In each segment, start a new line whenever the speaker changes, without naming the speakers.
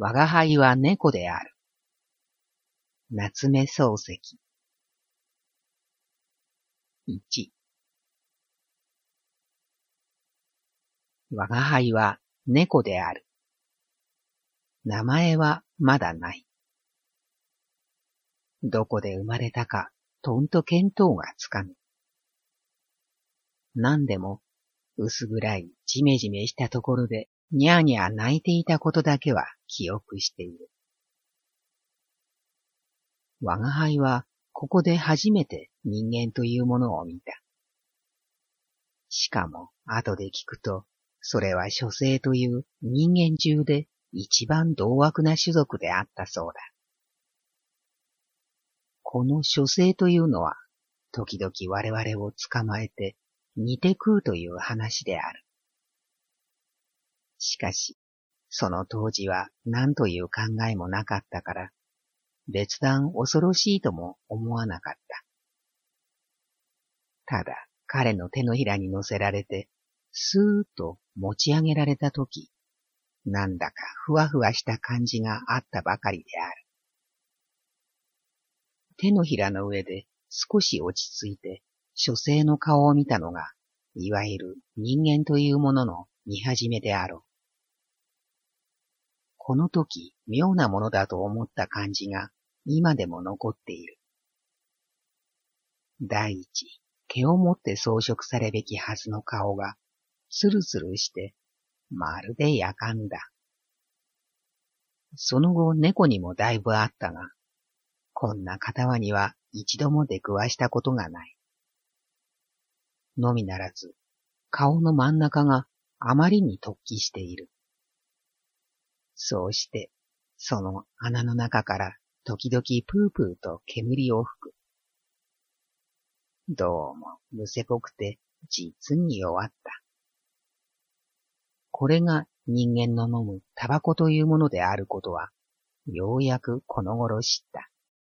我が輩は猫である。夏目漱石。1。我が輩は猫である。名前はまだない。どこで生まれたか、とんと見当がつかぬ。何でも、薄暗いじめじめしたところで、にゃーにゃー泣いていたことだけは記憶している。我が輩は、ここで初めて人間というものを見た。しかも、後で聞くと、それは書生という人間中で一番同悪な種族であったそうだ。この書生というのは、時々我々を捕まえて煮て食うという話である。しかし、その当時は何という考えもなかったから、別段恐ろしいとも思わなかった。ただ、彼の手のひらに乗せられて、スーッと持ち上げられたとき、なんだかふわふわした感じがあったばかりである。手のひらの上で少し落ち着いて、書生の顔を見たのが、いわゆる人間というものの見始めであろう。この時、妙なものだと思った感じが今でも残っている。第一、毛をもって装飾されべきはずの顔が、ツルツルして、まるでやかんだ。その後猫にもだいぶあったが、こんな片には一度も出くわしたことがない。のみならず、顔の真ん中があまりに突起している。そうして、その穴の中から時々プープーと煙を吹く。どうもむせぽくて実に弱った。これが人間の飲むタバコというものであることは、ようやくこの頃知った。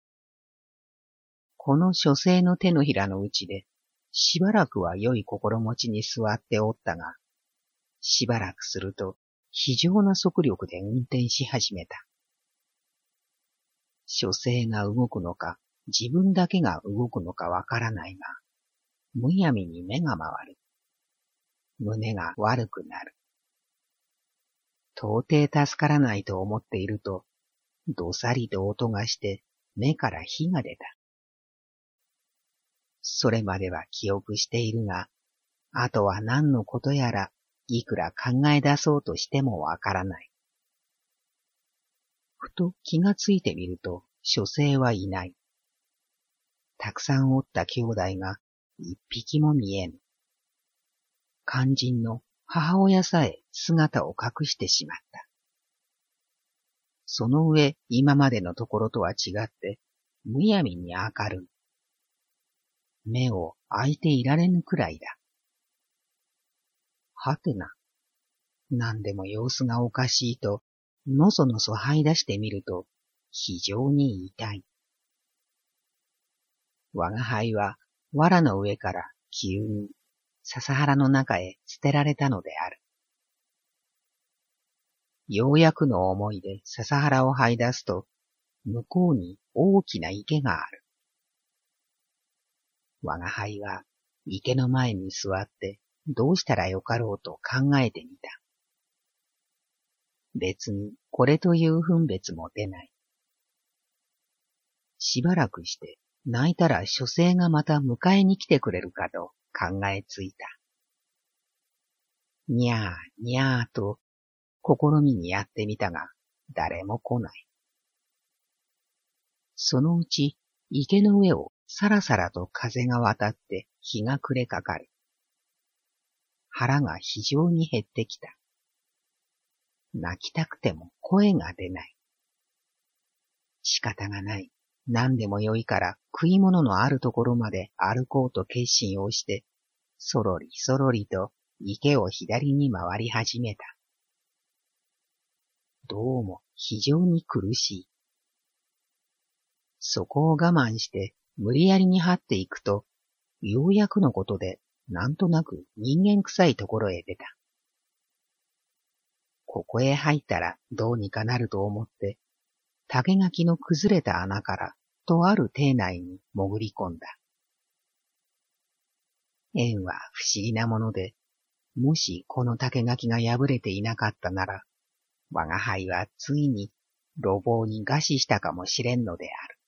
この書生の手のひらのうちで、しばらくは良い心持ちに座っておったが、しばらくすると非常な速力で運転し始めた。書生が動くのか、自分だけが動くのかわからないが、むやみに目が回る。胸が悪くなる。到底助からないと思っていると、どさりと音がして目から火が出た。それまでは記憶しているが、あとは何のことやらいくら考え出そうとしてもわからない。ふと気がついてみると、書生はいない。たくさんおった兄弟が一匹も見えぬ。肝心の母親さえ姿を隠してしまった。その上、今までのところとは違って、むやみに明るい。目を開いていられぬくらいだ。はてな。何でも様子がおかしいと、のそのそ這い出してみると、非常に痛い。我が輩は、藁の上から急に、笹原の中へ捨てられたのである。ようやくの思いで笹原を這い出すと、向こうに大きな池がある。我が輩は池の前に座ってどうしたらよかろうと考えてみた。別にこれという分別も出ない。しばらくして泣いたら書生がまた迎えに来てくれるかと考えついた。にゃーにゃーと試みにやってみたが誰も来ない。そのうち池の上をさらさらと風が渡って日が暮れかかる。腹が非常に減ってきた。泣きたくても声が出ない。仕方がない。何でもよいから食い物のあるところまで歩こうと決心をして、そろりそろりと池を左に回り始めた。どうも非常に苦しい。そこを我慢して無理やりに這っていくと、ようやくのことでなんとなく人間臭いところへ出た。 ここへ入ったらどうにかなると思って、竹垣の崩れた穴からとある邸内に潜り込んだ。縁は不思議なもので、もしこの竹垣が破れていなかったなら、我が輩はついに路傍に餓死したかもしれんのである。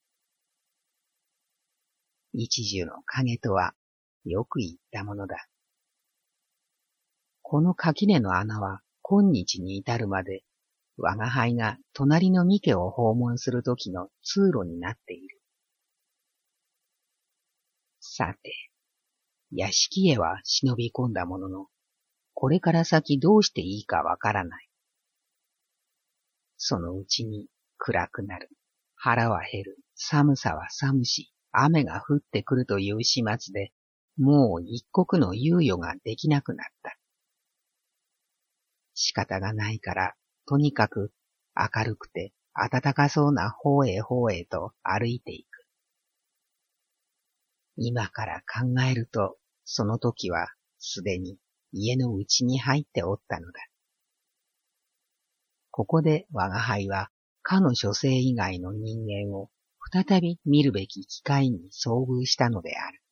一樹の影とはよく言ったものだ。この垣根の穴は今日に至るまで、我が輩が隣の三家を訪問するときの通路になっている。さて、屋敷へは忍び込んだものの、これから先どうしていいかわからない。そのうちに暗くなる。腹は減る。寒さは寒し、雨が降ってくるという始末で、もう一刻の猶予ができなくなった。仕方がないから、とにかく明るくて暖かそうな方へ方へと歩いていく。今から考えると、その時はすでに家の内に入っておったのだ。ここで我が輩はかの書生以外の人間を再び見るべき機会に遭遇したのである。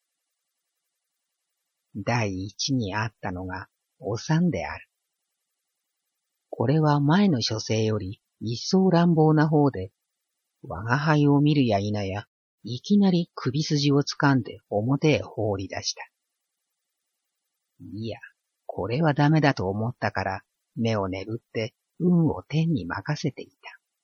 第一にあったのがお産である。これは前の書生より一層乱暴な方で、我が輩を見るや否や、いきなり首筋を掴んで表へ放り出した。いや、これはダメだと思ったから、目をねぶって運を天に任せていた。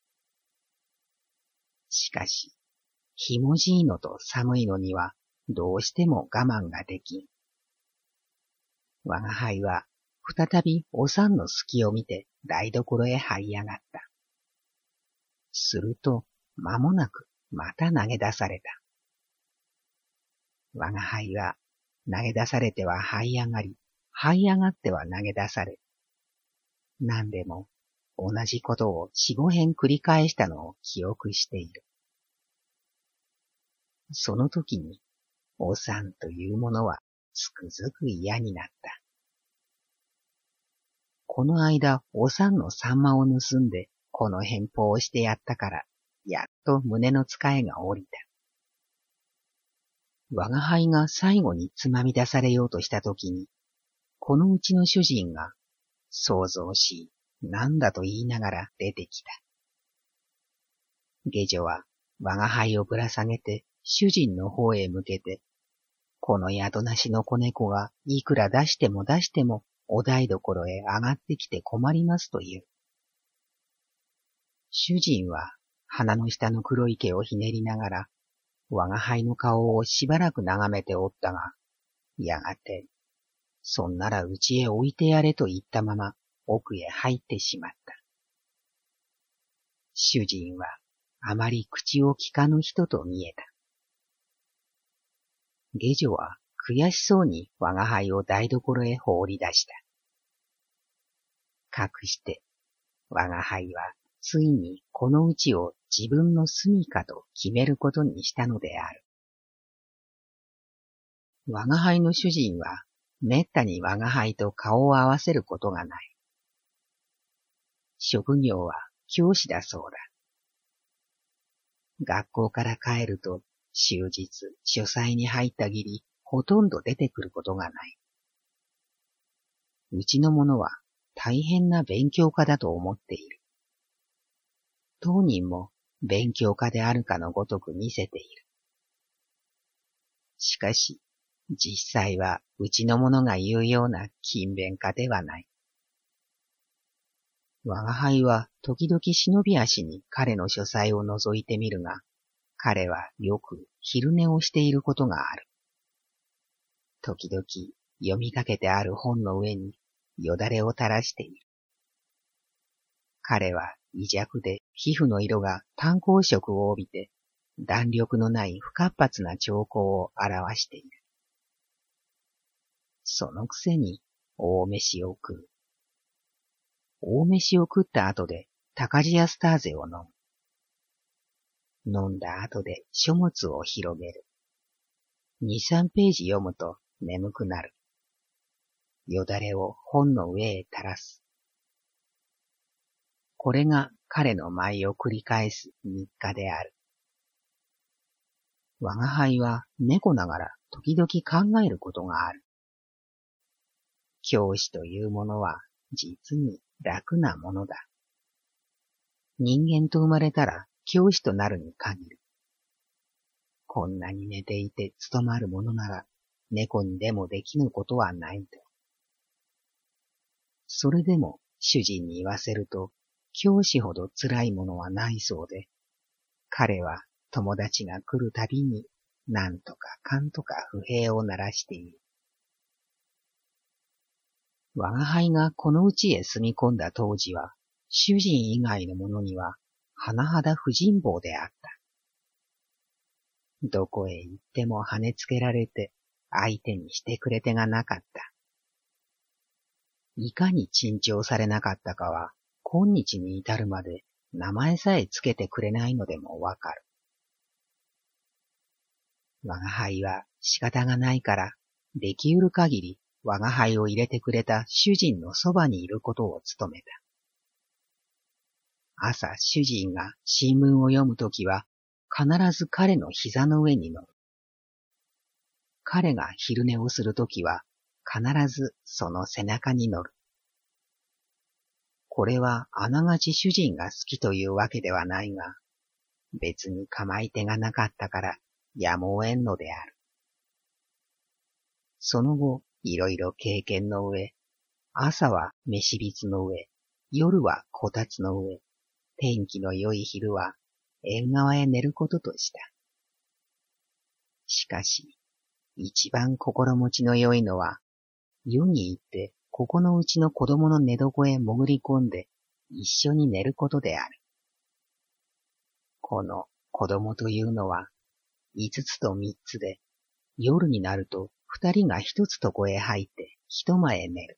しかし、ひもじいのと寒いのには、どうしても我慢ができん。我が輩は、再びお産の隙を見て台所へ這い上がった。すると、間もなく、また投げ出された。我が輩は、投げ出されては這い上がり、這い上がっては投げ出され。何でも、同じことを四五遍繰り返したのを記憶している。その時に、お産というものはつくづく嫌になった。この間、お産のサンマを盗んで、この返報をしてやったから、やっと胸の使いが下りた。我が輩が最後につまみ出されようとしたときに、このうちの主人が、騒々しい、なんだと言いながら出てきた。下女は我が輩をぶら下げて主人の方へ向けて、この宿なしの子猫がいくら出しても出してもお台所へ上がってきて困りますと言う。主人は鼻の下の黒い毛をひねりながら、我が輩の顔をしばらく眺めておったが、やがて、そんなら家へ置いてやれと言ったまま奥へ入ってしまった。主人はあまり口をきかぬ人と見えた。下女は悔しそうに我が輩を台所へ放り出した。かくして、我が輩はついにこの家を自分の住処と決めることにしたのである。我が輩の主人はめったに我が輩と顔を合わせることがない。職業は教師だそうだ。学校から帰ると終日書斎に入ったぎりほとんど出てくることがない。うちの者は大変な勉強家だと思っている。当人も勉強家であるかのごとく見せている。しかし、実際はうちの者が言うような勤勉家ではない。我が輩は時々忍び足に彼の書斎を覗いてみるが、彼はよく昼寝をしていることがある。時々読みかけてある本の上によだれを垂らしている。彼は微弱で皮膚の色が炭鉱色を帯びて弾力のない不活発な兆候を表している。そのくせに大飯を食う。大飯を食った後で高ジアスターゼを飲む。飲んだ後で書物を広げる。2、3ページ読むと眠くなる。よだれを本の上へ垂らす。 これが彼の舞を繰り返す日課である。我が輩は猫ながら時々考えることがある。教師というものは実に楽なものだ。人間と生まれたら教師となるに限る。こんなに寝ていて務まるものなら猫にでもできぬことはないと。それでも主人に言わせると教師ほど辛いものはないそうで、彼は友達が来るたびになんとかかんとか不平を鳴らしている。我が輩がこの家へ住み込んだ当時は、主人以外の者には、甚だ不人望であった。どこへ行っても跳ねつけられて、相手にしてくれ手がなかった。いかに珍重されなかったかは、今日に至るまで名前さえつけてくれないのでもわかる。我が輩は仕方がないから、できうる限り我が輩を入れてくれた主人のそばにいることを努めた。朝主人が新聞を読むときは必ず彼の膝の上に乗る。彼が昼寝をするときは必ずその背中に乗る。これはあながち主人が好きというわけではないが、別に構い手がなかったからやむを得んのである。その後、いろいろ経験の上、朝は飯びつの上、夜はこたつの上、天気の良い昼は縁側へ寝ることとした。しかし、一番心持ちの良いのは、夜に行ってここのうちの子供の寝床へ潜り込んで一緒に寝ることである。この子供というのは、五つと三つで、夜になると二人が一つ床へ入って一間へ寝る。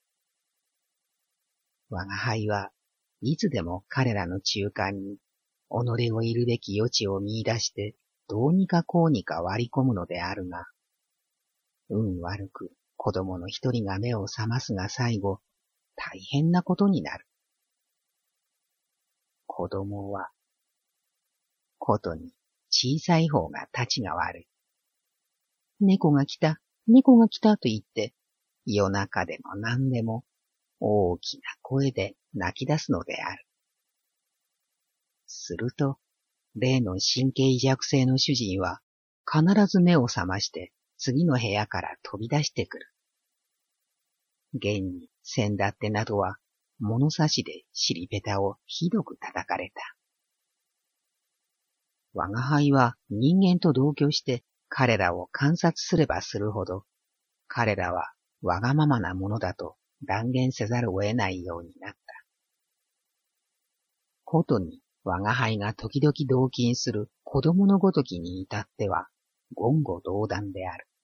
我が輩はいつでも彼らの中間に己をいるべき余地を見出してどうにかこうにか割り込むのであるが、運悪く子供の一人が目を覚ますが最後、大変なことになる。子供は、ことに小さい方が立ちが悪い。猫が来た、猫が来たと言って、夜中でも何でも大きな声で泣き出すのである。すると、例の神経弱性の主人は必ず目を覚まして次の部屋から飛び出してくる。現に先だってなどは物差しで尻べたをひどく叩かれた。我が輩は人間と同居して彼らを観察すればするほど、彼らはわがままなものだと断言せざるを得ないようになった。ことに我が輩が時々同衾する子供のごときに至っては言語道断である。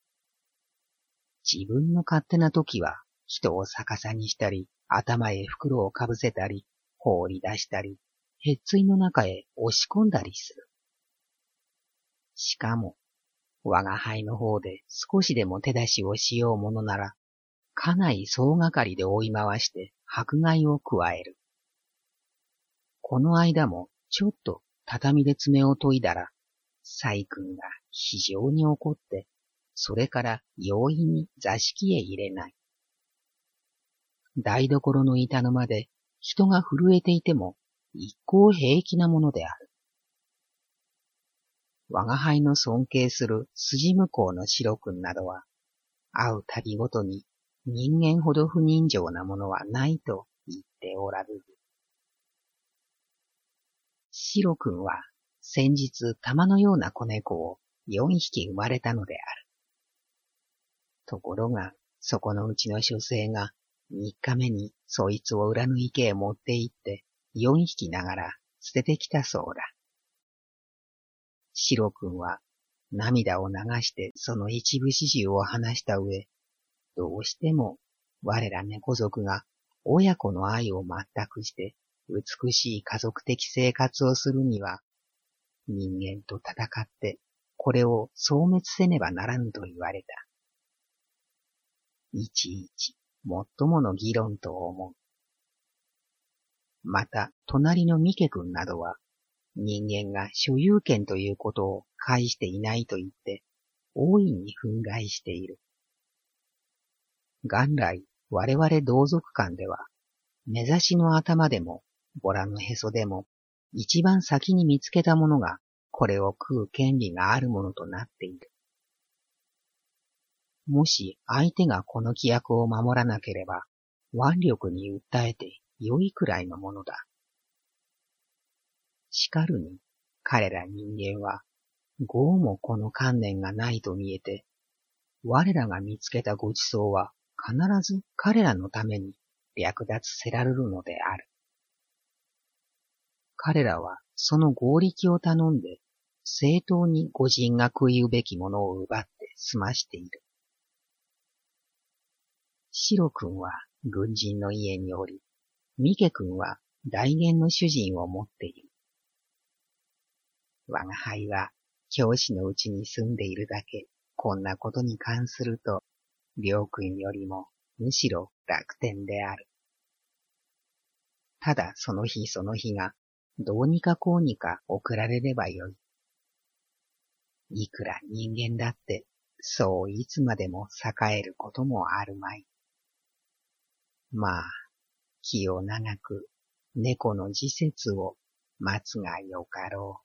自分の勝手な時は人を逆さにしたり、頭へ袋をかぶせたり、放り出したり、へっついの中へ押し込んだりする。しかも、我が輩の方で少しでも手出しをしようものなら、家内総がかりで追い回して迫害を加える。この間もちょっと畳で爪を研いだら、細君が非常に怒って、それから容易に座敷へ入れない。台所の板の間で人が震えていても一向平気なものである。我が輩の尊敬する筋向こうの白君などは、会うたびごとに人間ほど不人情なものはないと言っておられる。白君は先日玉のような子猫を4匹生まれたのである。ところが、そこのうちの書生が3日目にそいつを裏の池へ持って行って4匹ながら捨ててきたそうだ。白君は涙を流してその一部始終を話した上、どうしても我ら猫族が親子の愛を全くして美しい家族的生活をするには、人間と戦ってこれを消滅せねばならぬと言われた。いちいちもっともの議論と思う。 また隣の三家君などは、人間が所有権ということを介していないと言って、大いに憤慨している。元来、我々同族間では、目指しの頭でも、ボラのへそでも、一番先に見つけたものが、これを食う権利があるものとなっている。もし相手がこの規約を守らなければ、腕力に訴えて良いくらいのものだ。しかるに、彼ら人間は、ごうもこの観念がないと見えて、我らが見つけたごちそうは必ず彼らのために略奪せられるのである。彼らはその合力を頼んで、正当に御人が食いうべきものを奪って済ましている。白君は軍人の家におり、三家君は大元の主人を持っている。我が輩は教師のうちに住んでいるだけ、こんなことに関すると、両君よりもむしろ楽天である。ただその日その日が、どうにかこうにか送られればよい。いくら人間だって、そういつまでも栄えることもあるまい。まあ、気を長く猫の時節を待つがよかろ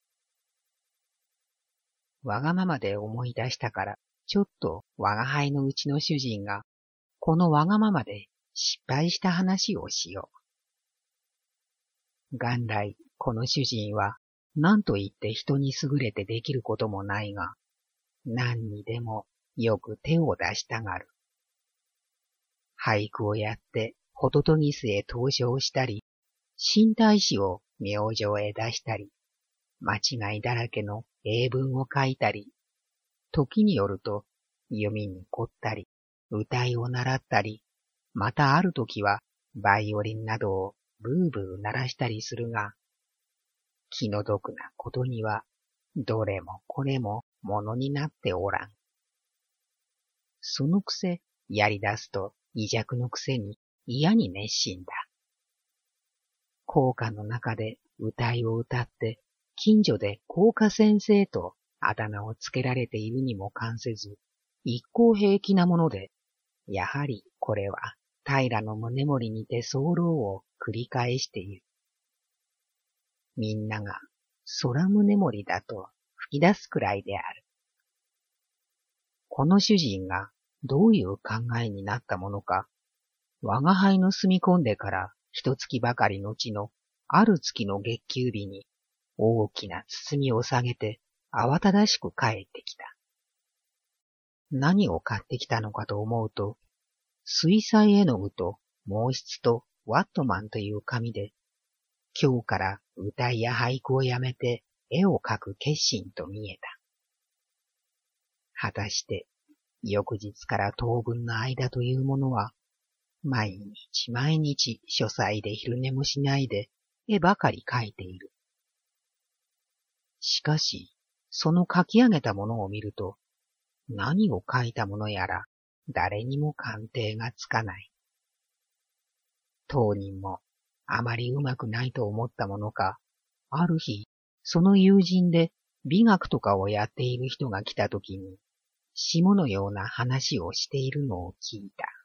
う。わがままで思い出したから、ちょっと我が輩のうちの主人が、このわがままで失敗した話をしよう。元来、この主人は、何と言って人に優れてできることもないが、何にでもよく手を出したがる。俳句をやって、ホトトギスへ登場したり、新太子を明星へ出したり、間違いだらけの英文を書いたり、時によると弓に凝ったり、歌いを習ったり、またある時はバイオリンなどをブーブー鳴らしたりするが、気の毒なことには、どれもこれもものになっておらん。そのくせ、やり出すと微弱のくせに嫌に熱心だ。校歌の中で歌いを歌って、近所で校歌先生とあだ名をつけられているにも関せず、一向平気なもので、やはりこれは平宗盛にて候を繰り返している。みんなが空宗盛だと吹き出すくらいである。この主人がどういう考えになったものか、我が輩の住み込んでから一月ばかりのちのある月の月給日に大きな包みを下げて慌ただしく帰ってきた。何を買ってきたのかと思うと、水彩絵の具と毛筆とワットマンという紙で、今日から歌いや俳句をやめて絵を描く決心と見えた。果たして、翌日から当分の間というものは、毎日毎日書斎で昼寝もしないで絵ばかり描いている。しかし、その描き上げたものを見ると、何を描いたものやら誰にも鑑定がつかない。当人もあまりうまくないと思ったものか、ある日、その友人で美学とかをやっている人が来たときに、下のような話をしているのを聞いた。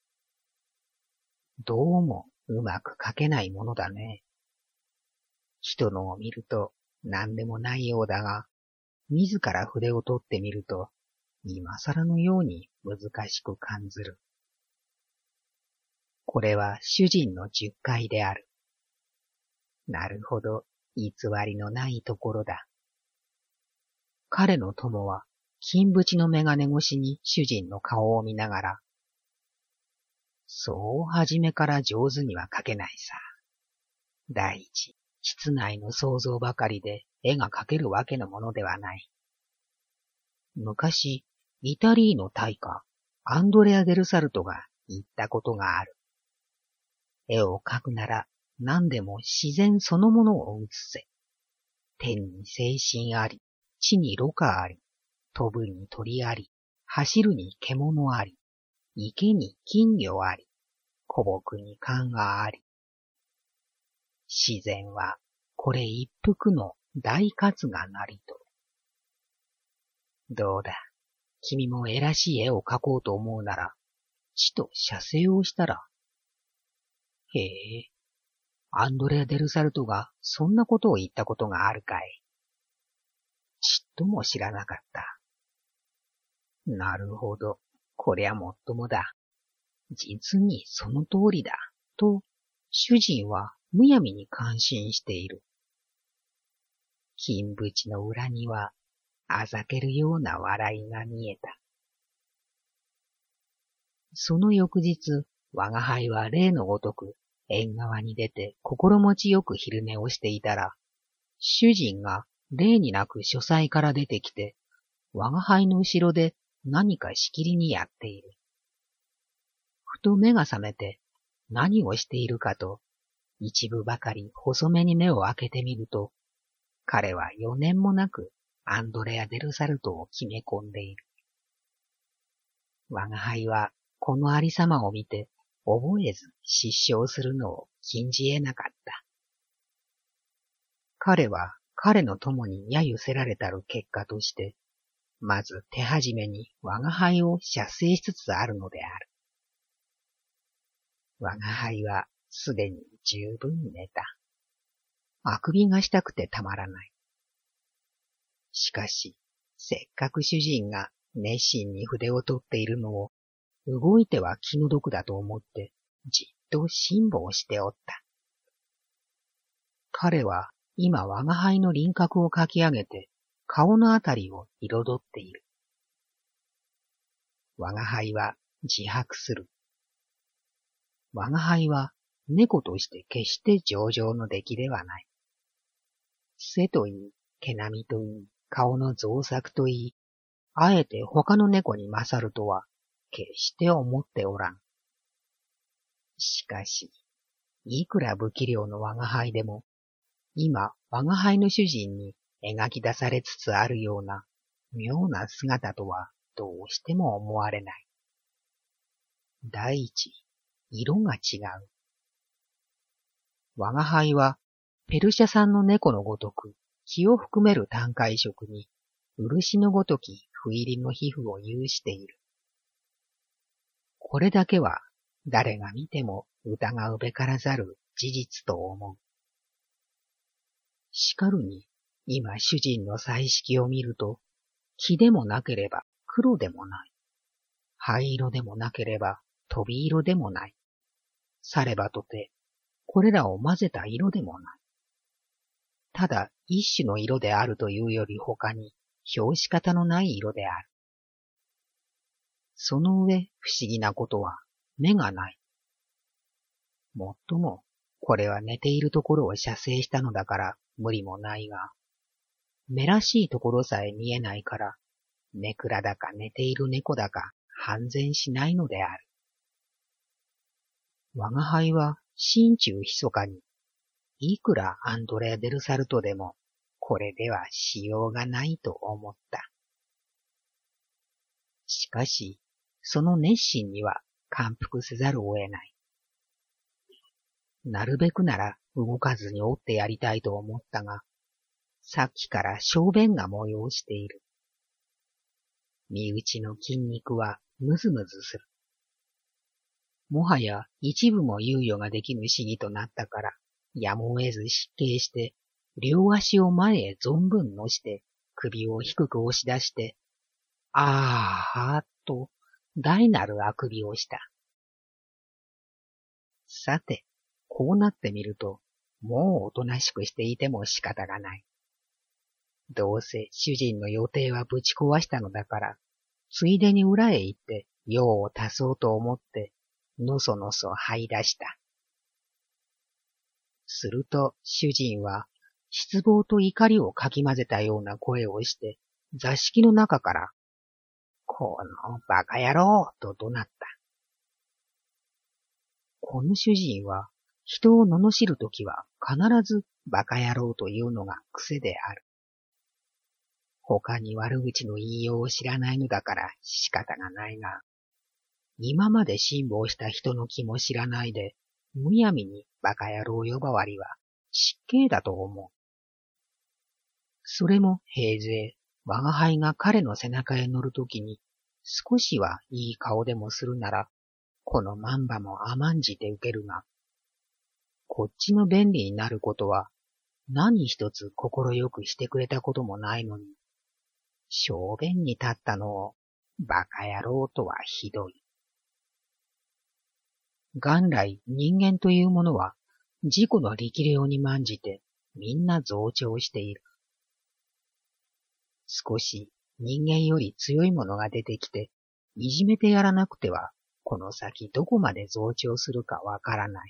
どうもうまく描けないものだね。人のを見ると何でもないようだが、自ら筆を取ってみると、今更のように難しく感ずる。これは主人の十戒である。なるほど、偽りのないところだ。彼の友は、金縁の眼鏡越しに主人の顔を見ながら、そう初めから上手には描けないさ。第一、室内の想像ばかりで絵が描けるわけのものではない。昔、イタリーの大家、アンドレア・デルサルトが言ったことがある。絵を描くなら何でも自然そのものを写せ。天に精神あり、地にろ過あり、飛ぶに鳥あり、走るに獣あり、池に金魚あり、古木に缶があり。 自然はこれ一幅の大活がなりと。どうだ、君も偉しい絵を描こうと思うなら、ちと写生をしたら。へえ、アンドレア・デルサルトがそんなことを言ったことがあるかい。ちっとも知らなかった。なるほど、こりゃもっともだ。実にその通りだ、と、主人はむやみに感心している。金縁の裏には、あざけるような笑いが見えた。その翌日、我が輩は例のごとく、縁側に出て心持ちよく昼寝をしていたら、主人が例になく書斎から出てきて、我が輩の後ろで何かしきりにやっている。ふと目が覚めて何をしているかと、一部ばかり細めに目を開けてみると、彼は4年もなくアンドレア・デルサルトを決め込んでいる。我が輩はこのありさまを見て、覚えず失笑するのを禁じ得なかった。彼は彼の友に揶揄せられたる結果として、まず手始めに我が輩を射精しつつあるのである。我が輩はすでに十分寝た。あくびがしたくてたまらない。しかし、せっかく主人が熱心に筆を取っているのを、動いては気の毒だと思って、じっと辛抱しておった。彼は今我が輩の輪郭を描き上げて、顔のあたりを彩っている。我が輩は自白する。我が輩は猫として決して上々の出来ではない。背といい、毛並みといい、顔の造作といい、あえて他の猫に勝るとは、決して思っておらん。しかし、いくら不器量の我が輩でも、今我が輩の主人に描き出されつつあるような妙な姿とはどうしても思われない。第一、色が違う。我が輩はペルシャ産の猫のごとく気を含める短褐色に漆のごとき不入りの皮膚を有している。これだけは誰が見ても疑うべからざる事実と思う。しかるに今主人の彩色を見ると、黄でもなければ黒でもない。灰色でもなければ飛び色でもない。さればとて、これらを混ぜた色でもない。ただ一種の色であるというより他に表し方のない色である。その上不思議なことは目がない。もっとも、これは寝ているところを写生したのだから無理もないが、目らしいところさえ見えないから、ネクラだか寝ている猫だか判然しないのである。我が輩は心中密かに、いくらアンドレア・デルサルトでも、これではしようがないと思った。しかし、その熱心には感服せざるを得ない。なるべくなら動かずに折ってやりたいと思ったが、さっきから小便が催している。身内の筋肉はムズムズする。もはや一部も猶予ができぬ試技となったから、やむを得ず失敬して、両足を前へ存分乗して、首を低く押し出して、あーっと大なるあくびをした。さて、こうなってみると、もうおとなしくしていても仕方がない。どうせ主人の予定はぶち壊したのだから、ついでに裏へ行って用を足そうと思って、のそのそ這い出した。すると主人は失望と怒りをかき混ぜたような声をして、座敷の中から、このバカ野郎と怒鳴った。この主人は、人を罵るときは必ずバカ野郎というのが癖である。他に悪口の言いようを知らないのだから仕方がないが、今まで辛抱した人の気も知らないで、むやみにバカ野郎呼ばわりは失敬だと思う。それも平勢、我が輩が彼の背中へ乗るときに、少しはいい顔でもするなら、このマンバも甘んじて受けるが、こっちの便利になることは、何一つ心よくしてくれたこともないのに、小便に立ったのを、バカ野郎とはひどい。元来人間というものは、自己の力量に慢じて、みんな増長している。少し人間より強いものが出てきて、いじめてやらなくては、この先どこまで増長するかわからない。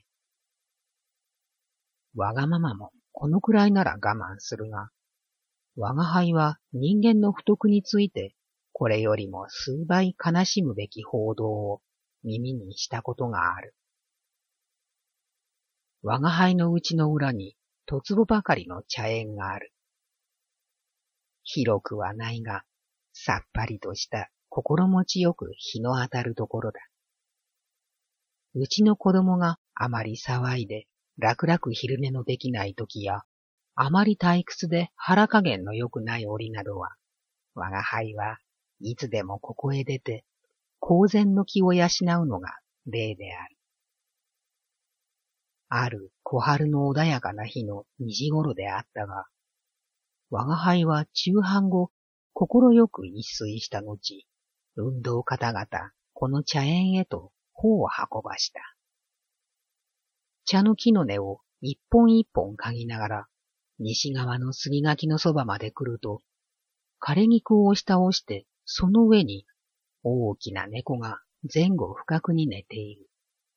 わがままもこのくらいなら我慢するが、我が輩は人間の不徳について、これよりも数倍悲しむべき報道を耳にしたことがある。我が輩の家の裏に、とつぼばかりの茶園がある。広くはないが、さっぱりとした心持ちよく日の当たるところだ。うちの子供があまり騒いで楽々昼寝のできない時や、あまり退屈で腹加減の良くない折などは、我が輩はいつでもここへ出て、公然の気を養うのが例である。ある小春の穏やかな日の2時頃であったが、我が輩は中飯後、心よく一睡した後、運動方々、この茶園へと頬を運ばした。茶の木の根を一本一本嗅ぎながら、西側の杉垣のそばまで来ると、枯れ肉を押し倒して、その上に大きな猫が前後不覚に寝ている。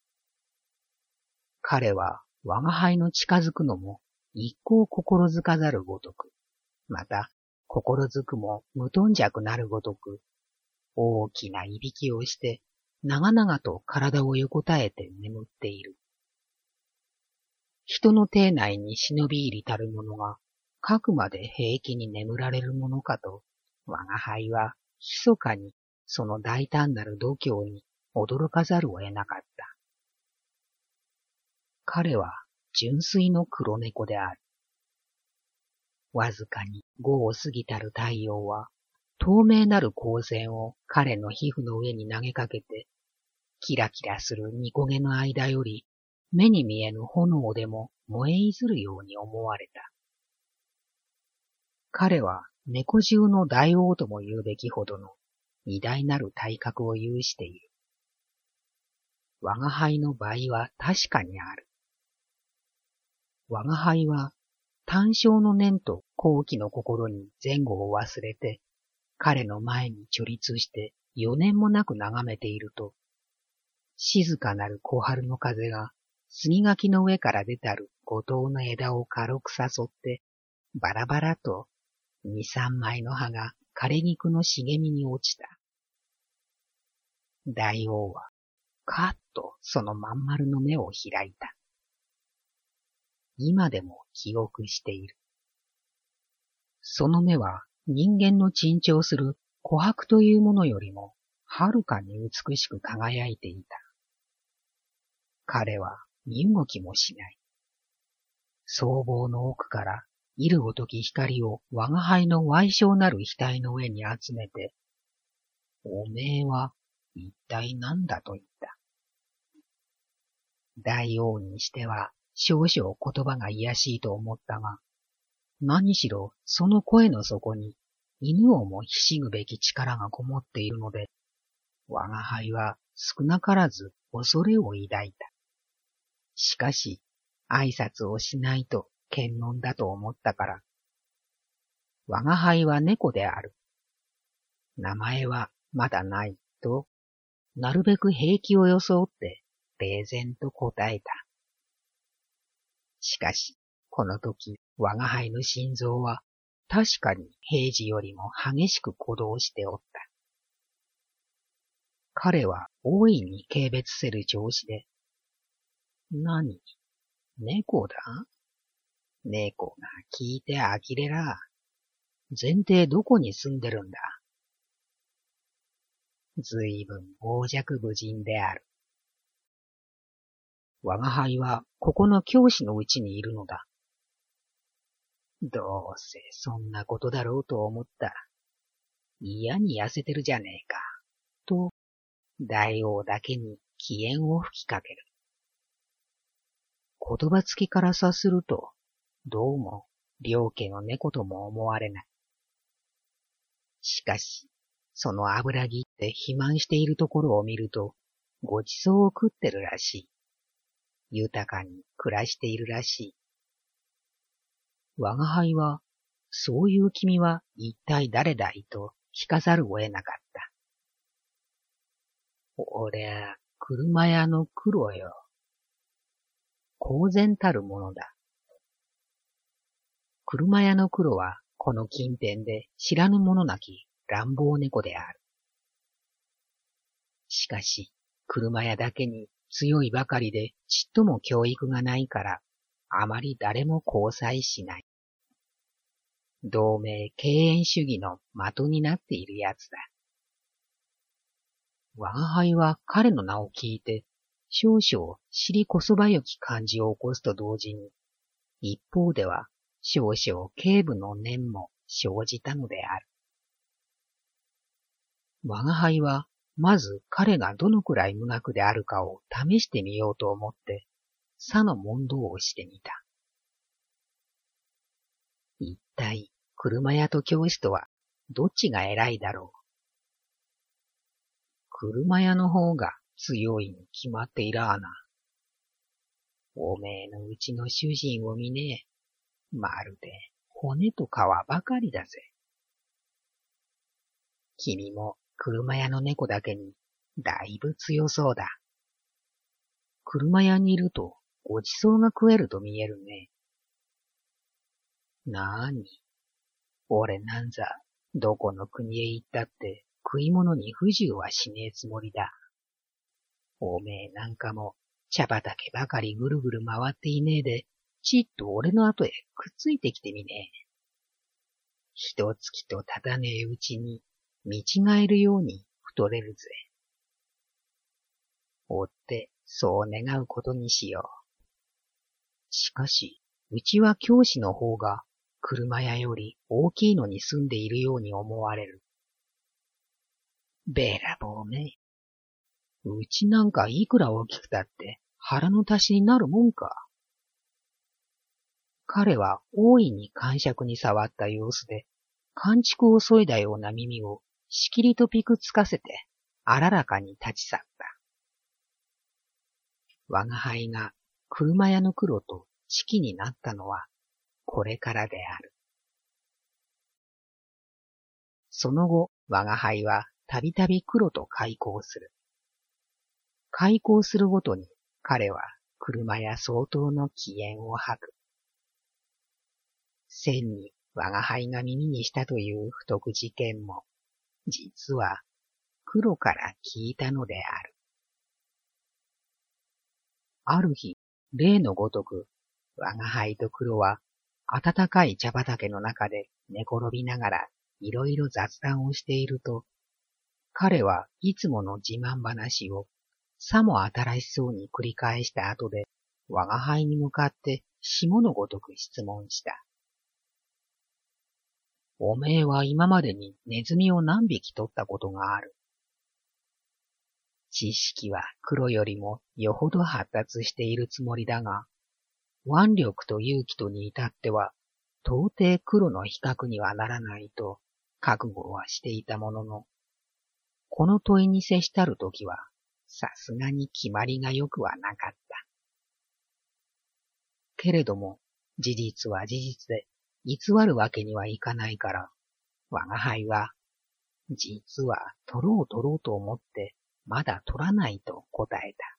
彼は我が輩の近づくのも一向心づかざるごとく、また心づくも無頓着なるごとく、大きないびきをして長々と体を横たえて眠っている。人の体内に忍び入りたる者が、かくまで平気に眠られるものかと、我が輩は密かにその大胆なる度胸に驚かざるを得なかった。彼は純粋の黒猫である。わずかに午を過ぎたる太陽は、透明なる光線を彼の皮膚の上に投げかけて、キラキラするニコ毛の間より、目に見えぬ炎でも燃えいずるように思われた。彼は猫中の大王とも言うべきほどの偉大なる体格を有している。我が輩の倍は確かにある。我が輩は単小の念と好奇の心に前後を忘れて、彼の前に直立して余念もなく眺めていると、静かなる小春の風が杉垣の上から出たる五島の枝を軽く誘って、バラバラと二三枚の葉が枯れ肉の茂みに落ちた。大王はカッとそのまん丸の目を開いた。今でも記憶している。その目は人間の珍重する琥珀というものよりもはるかに美しく輝いていた。彼は身動きもしない。僧帽の奥からいるごとき光を我が輩の矮小なる額の上に集めて、おめえは一体何だと言った。大王にしては少々言葉が卑しいと思ったが、何しろその声の底に犬をもひしぐべき力がこもっているので、我が輩は少なからず恐れを抱いた。しかし、挨拶をしないと検問だと思ったから。我が輩は猫である。名前はまだないと、なるべく平気を装って冷然と答えた。しかし、この時、我が輩の心臓は確かに平時よりも激しく鼓動しておった。彼は大いに軽蔑せる調子で、何？猫だ？猫が聞いて呆れら。前提どこに住んでるんだ？ずいぶん傍若無人である。我が輩はここの教師のうちにいるのだ。 どうせそんなことだろうと思った。嫌に痩せてるじゃねえか。と、大王だけに気焰を吹きかける。言葉つきから察すると、どうも両家の猫とも思われない。しかし、その油ぎって肥満しているところを見ると、ごちそうを食ってるらしい。豊かに暮らしているらしい。我が輩は、そういう君は一体誰だいと聞かざるを得なかった。俺は車屋の黒よ。公然たるものだ。車屋の黒はこの近辺で知らぬ者なき乱暴猫である。しかし、車屋だけに強いばかりでちっとも教育がないから、あまり誰も交際しない。同盟敬遠主義の的になっているやつだ。我が輩は彼の名を聞いて、少々尻こそばよき感じを起こすと同時に、一方では少々警部の念も生じたのである。我が輩は、まず彼がどのくらい無学であるかを試してみようと思って、さの問答をしてみた。一体、車屋と教師とは、どっちが偉いだろう。車屋の方が強いに決まっていらあな。おめえのうちの主人を見ねえ。まるで骨と皮ばかりだぜ。君も車屋の猫だけにだいぶ強そうだ。車屋にいるとごちそうが食えると見えるね。なーに。俺なんざどこの国へ行ったって食い物に不自由はしねえつもりだ。おめえなんかも茶畑ばかりぐるぐる回っていねえで、ちっと俺の後へくっついてきてみねえ。一月と経たねえうちに見違えるように太れるぜ。追ってそう願うことにしよう。しかし、うちは教師の方が車屋より大きいのに住んでいるように思われる。べらぼうめ。うちなんかいくら大きくたって腹の足しになるもんか。彼は大いに感触に触った様子で、感畜を削いだような耳をしきりとピクつかせて、あららかに立ち去った。我が輩が車屋の黒と知己になったのは、これからである。その後、我が輩はたびたび黒と開口する。開口するごとに彼は車屋相当の気焰を吐く。先に我が輩が耳にしたという不徳事件も、実は黒から聞いたのである。ある日、例のごとく、我が輩と黒は暖かい茶畑の中で寝転びながらいろいろ雑談をしていると、彼はいつもの自慢話をさも新しそうに繰り返した後で、我が輩に向かって下のごとく質問した。おめえは今までにネズミを何匹取ったことがある？知識は黒よりもよほど発達しているつもりだが、腕力と勇気とに至っては、到底黒の比較にはならないと覚悟はしていたものの、この問いに接したるときは、さすがに決まりがよくはなかった。けれども、事実は事実で、偽るわけにはいかないから、我が輩は、実は取ろうと思って、まだ取らないと答えた。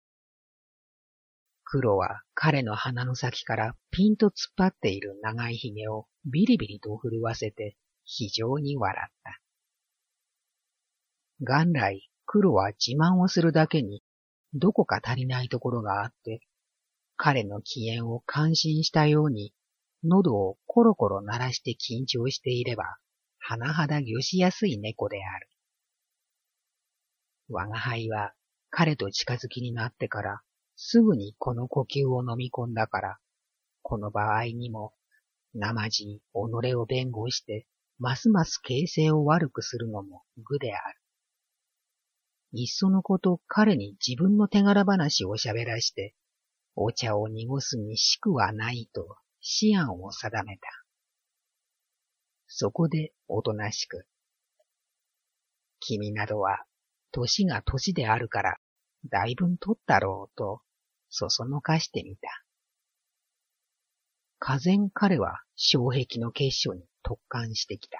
黒は彼の鼻の先からピンと突っ張っている長いひげをビリビリと震わせて非常に笑った。元来黒は自慢をするだけにどこか足りないところがあって、彼の気焰を感心したように喉をコロコロ鳴らして緊張していれば、甚だ御しやすい猫である。我が輩は彼と近づきになってからすぐにこの呼吸を飲み込んだから、この場合にもなまじ己を弁護して、ますます形勢を悪くするのも愚である。いっそのこと彼に自分の手柄話を喋らして、お茶を濁すにしくはないと思案を定めた。そこでおとなしく、君などは年が年であるからだいぶん取ったろうとそそのかしてみた。俄然彼は障壁の結所に突貫してきた。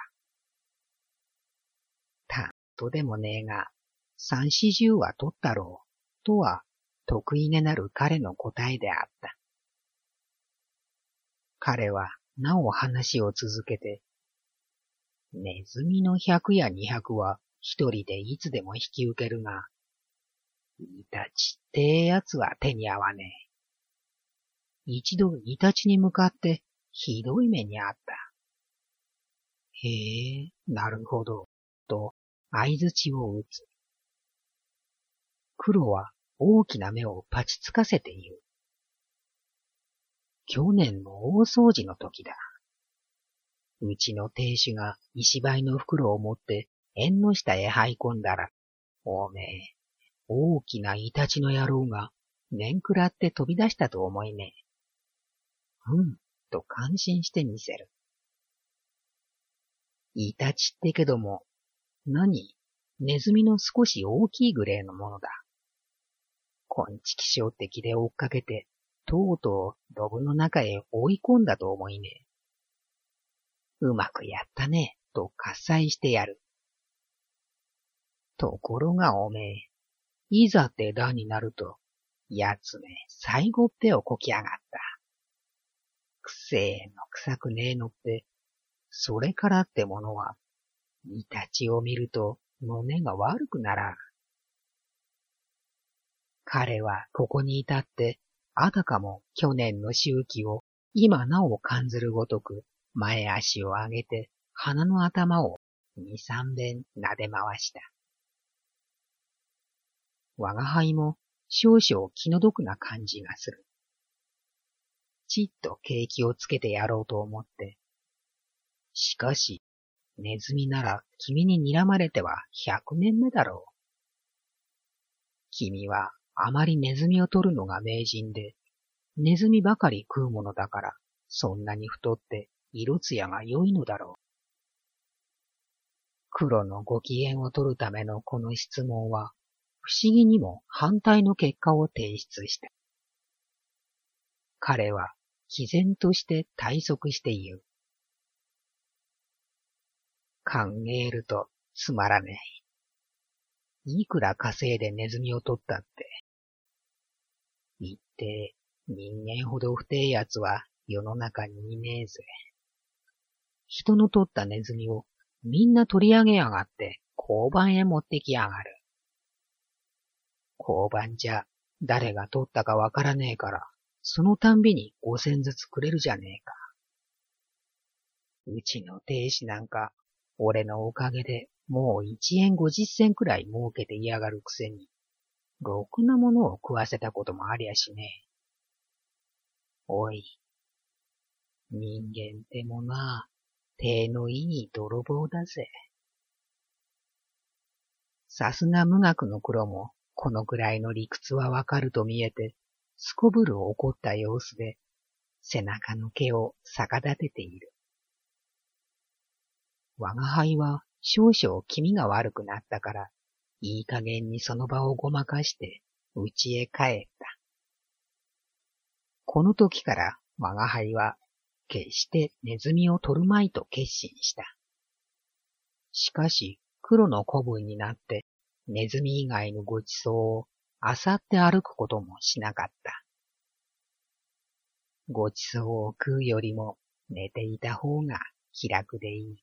たとでもねえが、三四十は取ったろうとは得意げなる彼の答えであった。彼はなお話を続けて、ネズミの100や200は一人でいつでも引き受けるが、イタチってやつは手に合わねえ。一度イタチに向かってひどい目にあった。へえ、なるほど、と相槌を打つ。黒は大きな目をパチつかせて言う。去年の大掃除の時だ。うちの亭主が石灰の袋を持って縁の下へ這い込んだら、おめえ、大きなイタチの野郎が面食らって飛び出したと思いね。と感心してみせる。イタチってけども、ネズミの少し大きいぐれえのものだ。こんちきしょうって気で追っかけて、とうとうドブの中へ追い込んだと思いね。うまくやったね、と喝采してやる。ところがおめえ、いざって段になると、やつめ、最後っぺをこきやがった。くせえの臭くねえのって、それからってものは、イタチを見ると胸が悪くならん。彼はここに至って、あたかも去年の周期を今なお感ずるごとく、前足を上げて鼻の頭を二三遍撫で回した。我が輩も少々気の毒な感じがする。ちっと景気をつけてやろうと思って。しかし、ネズミなら君に睨まれては100年目だろう。君はあまりネズミを取るのが名人で、ネズミばかり食うものだから、そんなに太って色艶が良いのだろう。黒のご機嫌を取るためのこの質問は、不思議にも反対の結果を提出した。彼は毅然として退息して言う。考えるとつまらねえ。いくら稼いでネズミを取ったって。言って人間ほど不定やつは世の中にいねえぜ。人の取ったネズミをみんな取り上げやがって交番へ持ってきやがる。交番じゃ誰が取ったかわからねえから、そのたんびに5000ずつくれるじゃねえか。うちの亭主なんか、俺のおかげでもう1円50銭くらい儲けていやがるくせに、ろくなものを食わせたこともありゃしねえ。おい、人間ってもな、体のいい泥棒だぜ。さすが無学の黒も、このくらいの理屈はわかると見えて、すこぶる怒った様子で、背中の毛を逆立てている。我が輩は少々気味が悪くなったから、いい加減にその場をごまかして、家へ帰った。この時から我が輩は、決してネズミを取るまいと決心した。しかし、黒の子分になって、ネズミ以外のごちそうを漁って歩くこともしなかった。ごちそうを食うよりも寝ていた方が気楽でいい。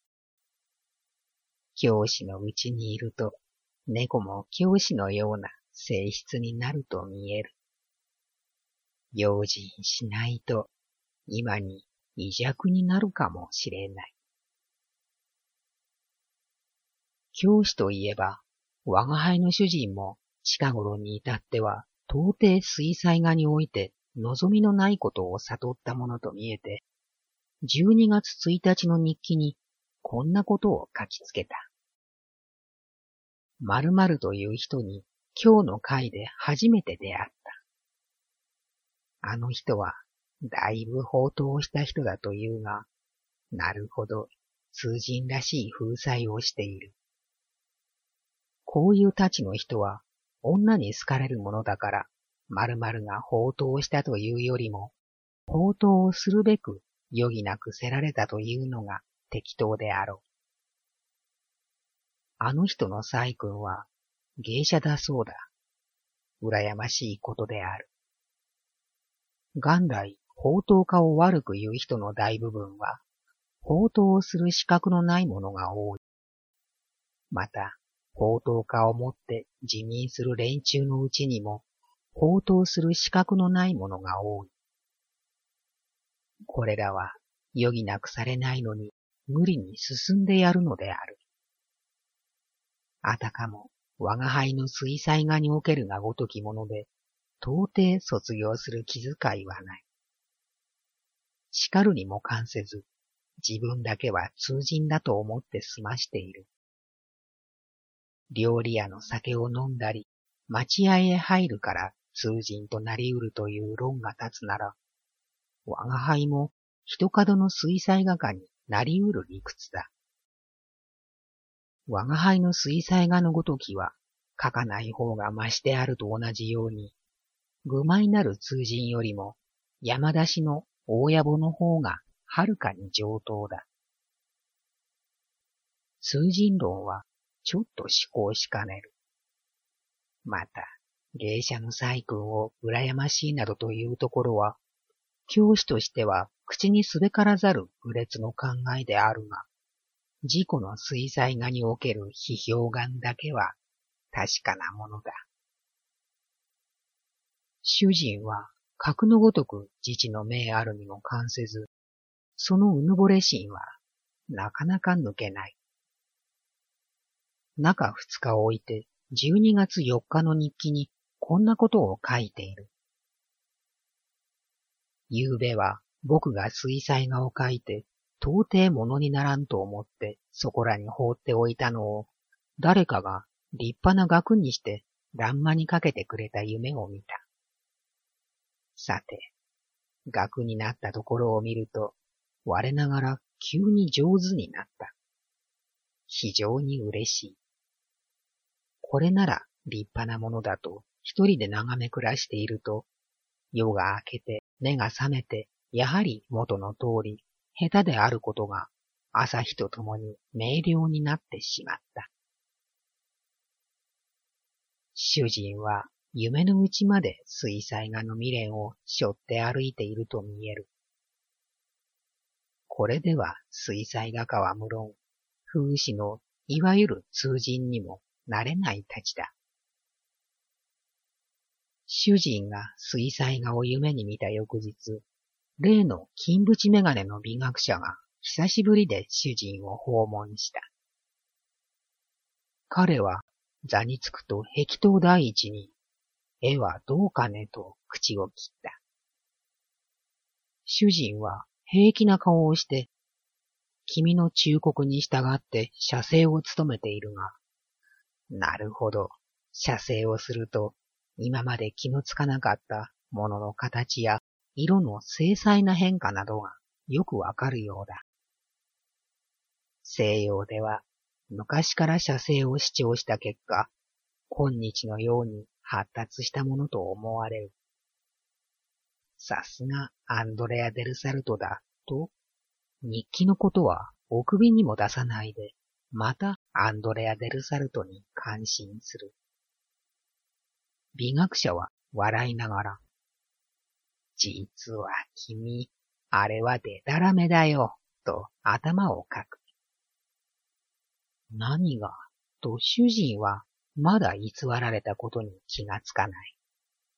教師のうちにいると、猫も教師のような性質になると見える。用心しないと、今に微弱になるかもしれない。教師といえば、我が輩の主人も近頃に至っては、到底水彩画において望みのないことを悟ったものと見えて、 12月1日の日記にこんなことを書きつけた。〇〇という人に今日の会で初めて出会った。あの人はだいぶ放蕩した人だというが、なるほど、通人らしい風采をしている。こういうたちの人は女に好かれるものだから、〇〇が放蕩したというよりも、放蕩をするべく余儀なくせられたというのが適当であろう。あの人の細君は芸者だそうだ。羨ましいことである。元来、放蕩家を悪く言う人の大部分は、放蕩をする資格のないものが多い。また、放蕩家をもって自民する連中のうちにも、放蕩する資格のないものが多い。これらは余儀なくされないのに無理に進んでやるのである。あたかも我が輩の水彩画におけるがごときもので、到底卒業する気遣いはない。叱るにも関せず、自分だけは通人だと思って済ましている。料理屋の酒を飲んだり、待合へ入るから通人となりうるという論が立つなら、我が輩も一角の水彩画家になりうる理屈だ。我が輩の水彩画のごときは、描かない方がましであると同じように、愚昧なる通人よりも山出しの大野暮の方がはるかに上等だ。通人論はちょっと思考しかねる。また、芸者の細君を羨ましいなどというところは、教師としては口にすべからざる愚劣の考えであるが、自己の水彩画における批評眼だけは確かなものだ。主人は格のごとく自治の命あるにも関せず、そのうぬぼれ心はなかなか抜けない。中2日を置いて12月4日の日記にこんなことを書いている。昨べは僕が水彩画を描いて到底ものにならんと思ってそこらに放っておいたのを誰かが立派な額にして欄間にかけてくれた夢を見た。さて、額になったところを見ると我ながら急に上手になった。非常に嬉しい。これなら立派なものだと一人で眺め暮らしていると、夜が明けて目が覚めて、やはり元の通り下手であることが朝日とともに明瞭になってしまった。主人は夢のうちまで水彩画の未練を背負って歩いていると見える。これでは水彩画家は無論、風刺のいわゆる通人にもなれないたちだ。主人が水彩画を夢に見た翌日、例の金縁メガネの美学者が久しぶりで主人を訪問した。彼は座につくと壁頭第一に、絵はどうかねと口を切った。主人は平気な顔をして、君の忠告に従って写生を務めているが、なるほど、写生をすると今まで気のつかなかったものの形や色の精細な変化などがよくわかるようだ。西洋では昔から写生を主張した結果、今日のように発達したものと思われる。さすがアンドレア・デルサルトだと、日記のことはお首にも出さないで、またアンドレア・デルサルトに感心する。美学者は笑いながら、実は君、あれはデタラメだよ、と頭をかく。何が、と主人はまだ偽られたことに気がつかない。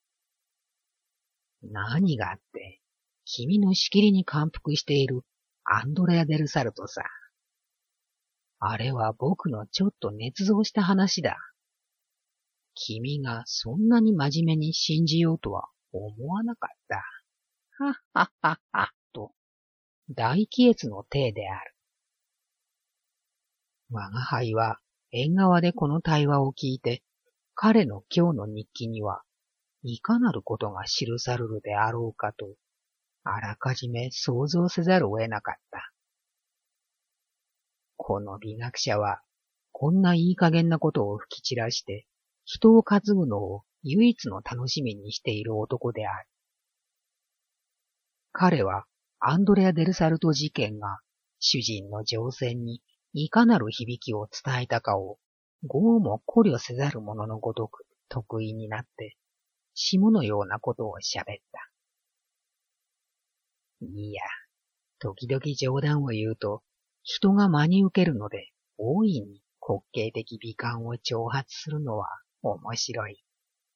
何がって、君のしきりに感服しているアンドレア・デルサルトさ。あれは僕のちょっと捏造した話だ。君がそんなに真面目に信じようとは思わなかった。はっはっはっは、と、 大気越の体である。我が輩は縁側でこの対話を聞いて、彼の今日の日記にはいかなることが記されるであろうかと、あらかじめ想像せざるを得なかった。この美学者は、こんないい加減なことを吹き散らして、人を担ぐのを唯一の楽しみにしている男である。彼は、アンドレア・デルサルト事件が、主人の情戦にいかなる響きを伝えたかを、豪も考慮せざる者のごとく得意になって、下のようなことを喋った。いや、時々冗談を言うと、人が真に受けるので、大いに滑稽的美観を挑発するのは面白い。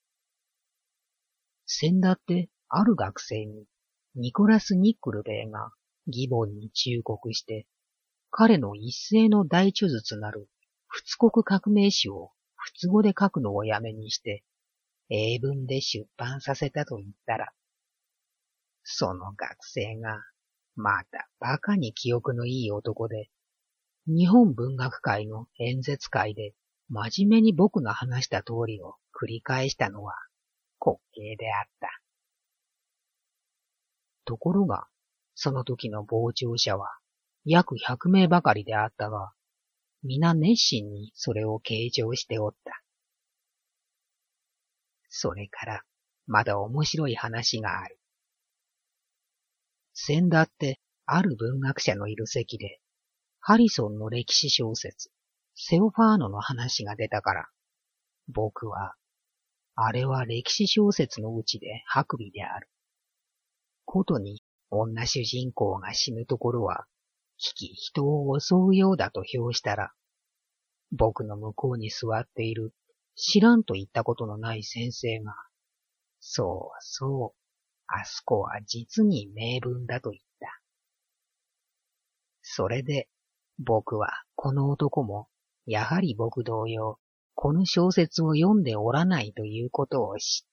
先だってある学生に、ニコラス・ニックルベイが義母に忠告して、彼の一世の大著述なる仏国革命史を仏語で書くのをやめにして、英文で出版させたと言ったら、その学生が、また馬鹿に記憶のいい男で、日本文学界の演説会で真面目に僕の話した通りを繰り返したのは滑稽であった。ところが、その時の傍聴者は約100名ばかりであったが、皆熱心にそれを傾聴しておった。それから、まだ面白い話がある。先だってある文学者のいる席で、ハリソンの歴史小説、セオファーノの話が出たから、僕は、あれは歴史小説のうちで白尾である。ことに女主人公が死ぬところは、危き人を襲うようだと評したら、僕の向こうに座っている知らんと言ったことのない先生が、そうそう、あそこは実に名文だと言った。それで、僕はこの男も、やはり僕同様、この小説を読んでおらないということを知った。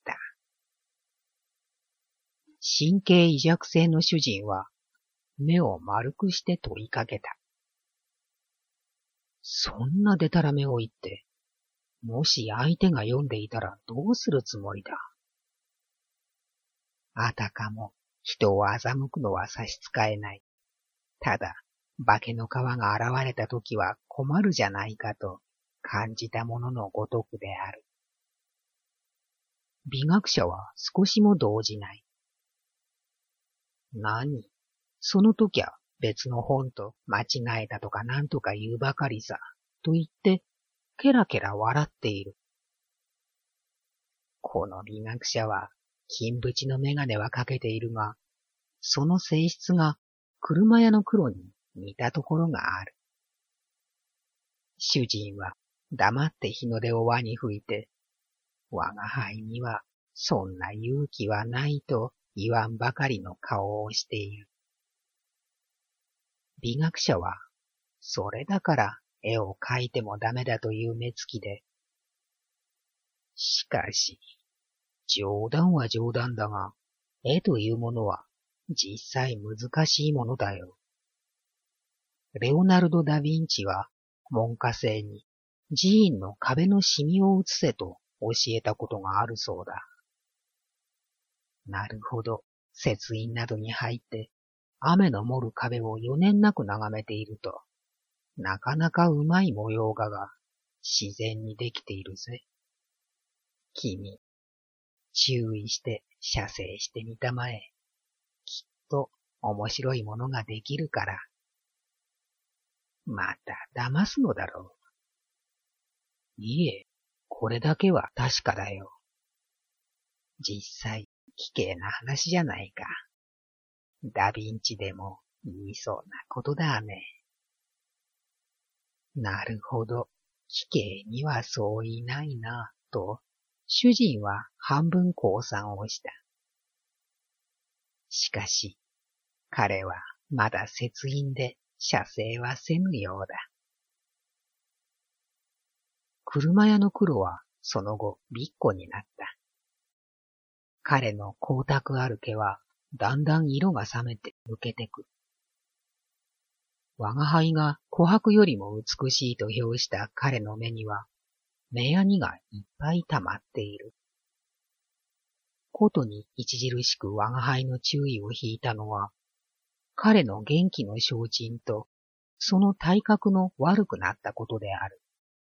神経異弱性の主人は、目を丸くして問いかけた。そんなでたらめを言って、もし相手が読んでいたらどうするつもりだ。あたかも人を欺くのは差し支えない。ただ、化けの皮が現れたときは困るじゃないかと感じたもののごとくである。美学者は少しも動じない。何？その時は別の本と間違えたとかなんとか言うばかりさ、と言って、ケラケラ笑っている。この美学者は、金縁の眼鏡はかけているが、その性質が車屋の黒に似たところがある。主人は黙って日の出を輪に吹いて、我が輩にはそんな勇気はないと言わんばかりの顔をしている。美学者は、それだから絵を描いてもダメだという目つきで、しかし、冗談は冗談だが、絵というものは実際難しいものだよ。レオナルド・ダ・ヴィンチは門下生に寺院の壁のシミを写せと教えたことがあるそうだ。なるほど、雪院などに入って雨の漏る壁を余念なく眺めていると、なかなかうまい模様画が自然にできているぜ。君、注意して写生してみたまえ。きっと面白いものができるから。また騙すのだろう。いえ、これだけは確かだよ。実際、奇怪な話じゃないか。ダヴィンチでも言いそうなことだね。なるほど、奇怪にはそう言いないな、と、主人は半分降参をした。しかし、彼はまだ雪院で写生はせぬようだ。車屋の黒はその後びっこになった。彼の光沢ある毛はだんだん色が冷めて抜けてくる。 我が輩が琥珀よりも美しいと評した彼の目には、目やにがいっぱい溜まっている。ことに著しく我が輩の注意を引いたのは、彼の元気の消沈と、その体格の悪くなったことである。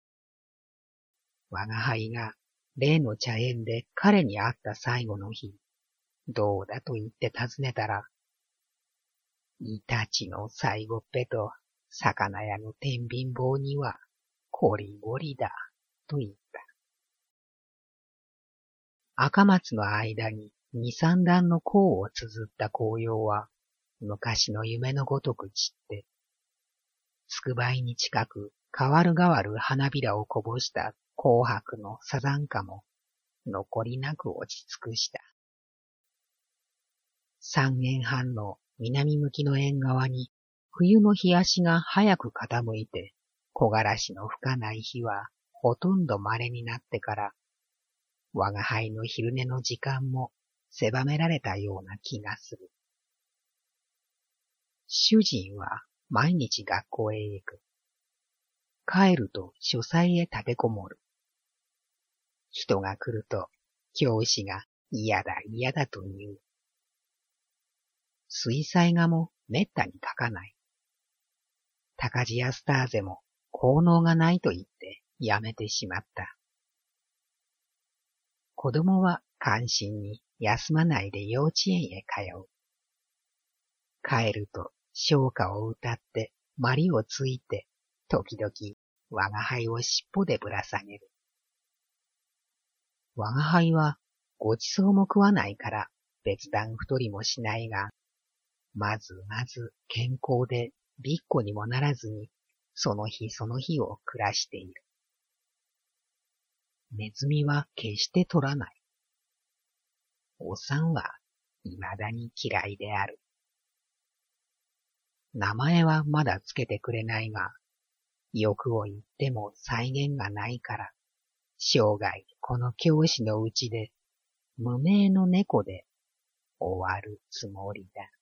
我が輩が例の茶園で彼に会った最後の日、どうだと言って尋ねたら、イタチの最後っぺと魚屋の天秤棒にはこりごりだと言った。赤松の間に二三段の甲を綴った紅葉は昔の夢のごとく散って、つくばいに近く変わる変わる花びらをこぼした紅白のサザンカも残りなく落ち尽くした。三軒半の南向きの縁側に冬の日足が早く傾いて木枯らしの吹かない日はほとんど稀になってから、我が輩の昼寝の時間も狭められたような気がする。主人は毎日学校へ行く。帰ると書斎へ立てこもる。人が来ると教師が嫌だ嫌だと言う。水彩画もめったに描かない。高地やスターゼも効能がないと言ってやめてしまった。子供は関心に休まないで幼稚園へ通う。帰ると唱歌を歌ってまりをついて時々我が輩を尻尾でぶら下げる。我が輩はごちそうも食わないから別段太りもしないが、まず健康でびっこにもならずにその日その日を暮らしている。ネズミは決して取らない。おっさんは未だに嫌いである。名前はまだつけてくれないが、欲を言っても再現がないから、生涯この教師のうちで無名の猫で終わるつもりだ。